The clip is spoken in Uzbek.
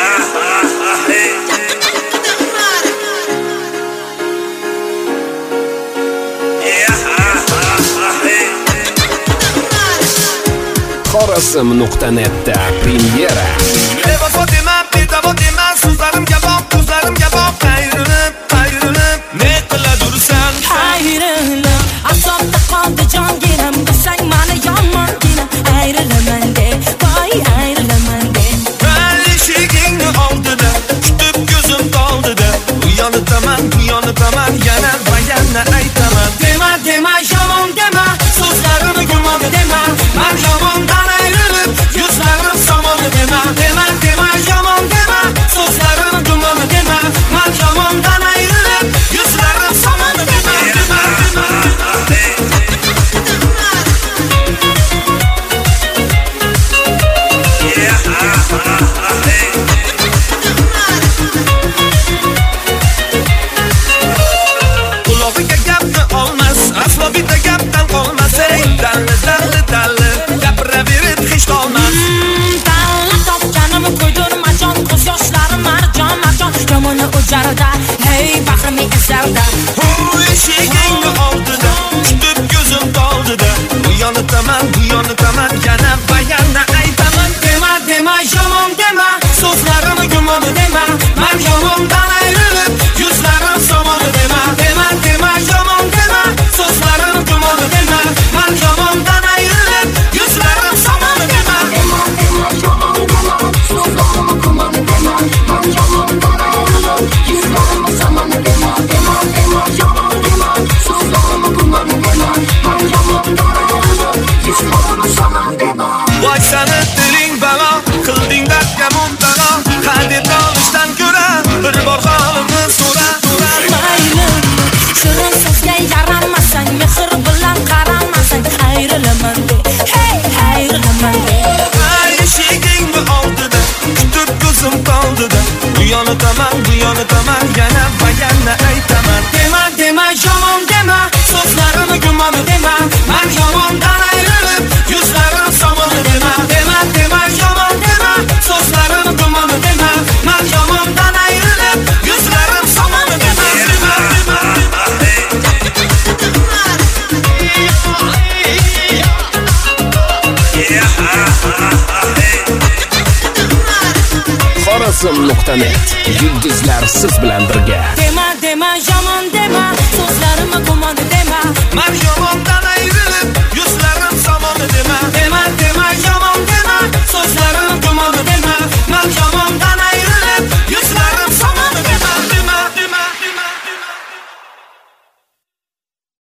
Xorazm.net'da premyera. So'zlarim kabob, qayrilib, ne qiladursan? Hayrilib, asabda qoldi jonginam, desang mani yomonginam, ayrilaman de, voy ayrilaman de. Eshigingni oldida, kutib ko'zim toldida, bu yonitaman, yana va yana aytaman. Dema, yomon dema, so'zlarimni gumon dema, men yomondan ayrilib, yuzlarim somon dema, yomon dema, so'zlarimni gumon dema, men yomondan ayrilib, yuzlarim somon dema. Quloqiga gapni olmas, aslo bitta gapdan qolmas. Dalli, gapiraverib hech qolmas. Dalla topganim ko'ydirma jon, ko'z yoshlarim marjon, yomoni o'jarda, hey bahrimni ezarda. Eshigingni oldida, kutib ko'zim toldida, bu yonitaman, yana va yana aytaman. Dema, yomon dema, so'zlarimni gumon dema, men yomondan ayrilib, yuzlarim somon dema, yomon dema, so'zlarimni gumon dema, men yomondan ayrilib, yuzlarim somon dema. So'zlarimni gumon dema, men yomondan ayrilib, yuzlarim somon dema, yomon dema, so'zlarimni gumon dema, men yomondan ayrilib, yuzlarim somon dema. Voy seni diling balo, qilding dardga muntalo, hadeb olishdan ko'ra, bir bor holimni so'ra. Mayli, shirin so'zga yaramasang, mehr bilan qaramasang, ayrilaman de, hey ayrilaman de. Eshigingni oldida, kutib ko'zim toldida, bu yonitaman, yana va yana aytaman. Dema, yomon dema, so'zlarimni gumon dema, men yomondan ayrilib, yuzlarim somon dema, yomon dema, so'zlarimni gumon dema, men yomondan ayrilib, yuzlarim somon dema. Xorazm.net, yulduzlar siz bilan birga. Dema, yomon dema, so'zlarimni gumon dema, Men yomondan ayrilib, yuzlarim somon dema, yomon dema, so'zlarimni